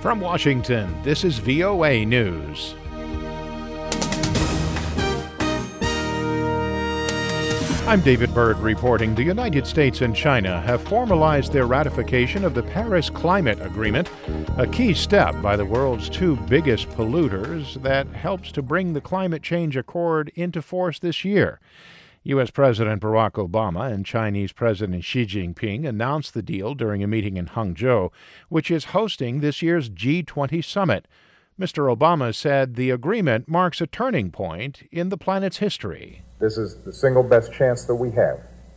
From Washington, this is VOA News. I'm David Byrd reporting. The United States and China have formalized their ratification of the Paris Climate Agreement, a key step by the world's two biggest polluters that helps to bring the climate change accord into force this year. U.S. President Barack Obama and Chinese President Xi Jinping announced the deal during a meeting in Hangzhou, which is hosting this year's G20 summit. Mr. Obama said the agreement marks a turning point in the planet's history. This is the single best chance that we have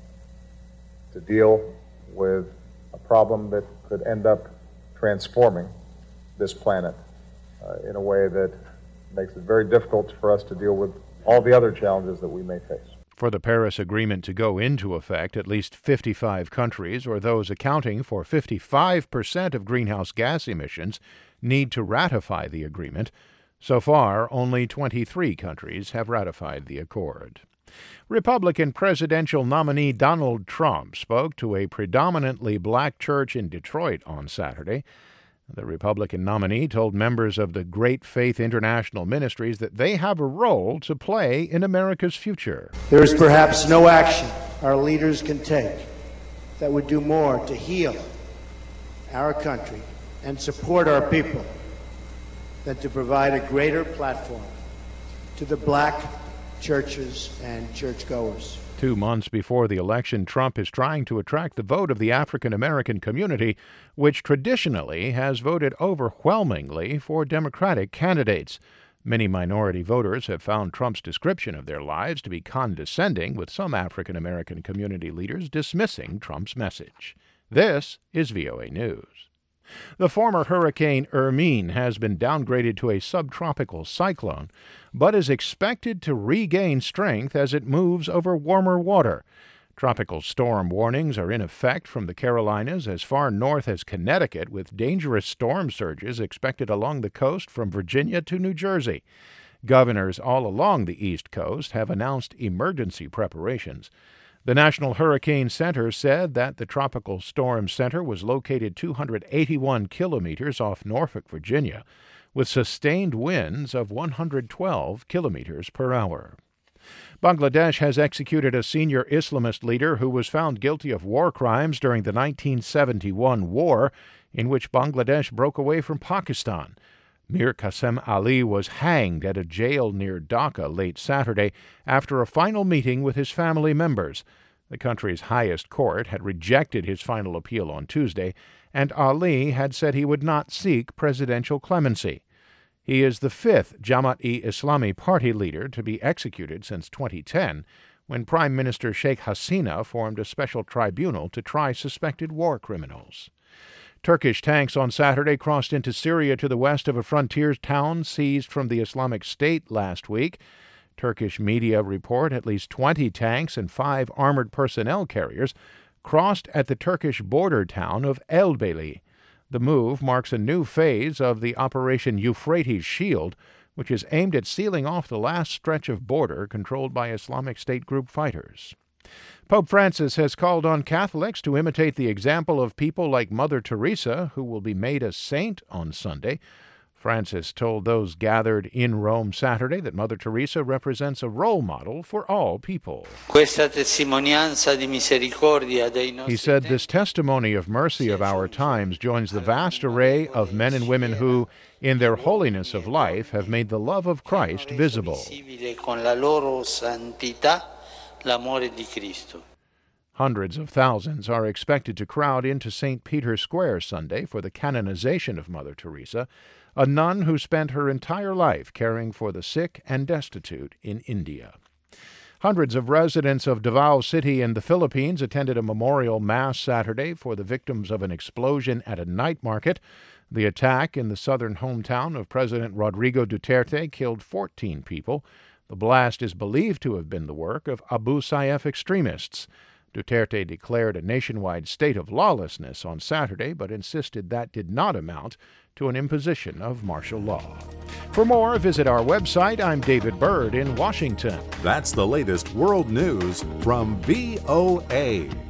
to deal with a problem that could end up transforming this planet in a way that makes it very difficult for us to deal with all the other challenges that we may face. For the Paris Agreement to go into effect, at least 55 countries, or those accounting for 55% of greenhouse gas emissions, need to ratify the agreement. So far, only 23 countries have ratified the accord. Republican presidential nominee Donald Trump spoke to a predominantly black church in Detroit on Saturday. The Republican nominee told members of the Great Faith International Ministries that they have a role to play in America's future. There is perhaps no action our leaders can take that would do more to heal our country and support our people than to provide a greater platform to the black churches and churchgoers. 2 months before the election, Trump is trying to attract the vote of the African American community, which traditionally has voted overwhelmingly for Democratic candidates. Many minority voters have found Trump's description of their lives to be condescending, with some African American community leaders dismissing Trump's message. This is VOA News. The former Hurricane Hermine has been downgraded to a subtropical cyclone, but is expected to regain strength as it moves over warmer water. Tropical storm warnings are in effect from the Carolinas as far north as Connecticut, with dangerous storm surges expected along the coast from Virginia to New Jersey. Governors all along the East Coast have announced emergency preparations. The National Hurricane Center said that the Tropical Storm Center was located 281 kilometers off Norfolk, Virginia, with sustained winds of 112 kilometers per hour. Bangladesh has executed a senior Islamist leader who was found guilty of war crimes during the 1971 war, in which Bangladesh broke away from Pakistan. Mir Qasem Ali was hanged at a jail near Dhaka late Saturday after a final meeting with his family members. The country's highest court had rejected his final appeal on Tuesday, and Ali had said he would not seek presidential clemency. He is the fifth Jamaat-e-Islami party leader to be executed since 2010, when Prime Minister Sheikh Hasina formed a special tribunal to try suspected war criminals. Turkish tanks on Saturday crossed into Syria to the west of a frontier town seized from the Islamic State last week. Turkish media report at least 20 tanks and 5 armored personnel carriers crossed at the Turkish border town of Elbeli. The move marks a new phase of the Operation Euphrates Shield, which is aimed at sealing off the last stretch of border controlled by Islamic State group fighters. Pope Francis has called on Catholics to imitate the example of people like Mother Teresa, who will be made a saint on Sunday. Francis told those gathered in Rome Saturday that Mother Teresa represents a role model for all people. He said this testimony of mercy of our times joins the vast array of men and women who, in their holiness of life, have made the love of Christ visible. Hundreds of thousands are expected to crowd into St. Peter's Square Sunday for the canonization of Mother Teresa, a nun who spent her entire life caring for the sick and destitute in India. Hundreds of residents of Davao City in the Philippines attended a memorial mass Saturday for the victims of an explosion at a night market. The attack in the southern hometown of President Rodrigo Duterte killed 14 people. The blast is believed to have been the work of Abu Sayyaf extremists. Duterte declared a nationwide state of lawlessness on Saturday, but insisted that did not amount to an imposition of martial law. For more, visit our website. I'm David Byrd in Washington. That's the latest world news from VOA.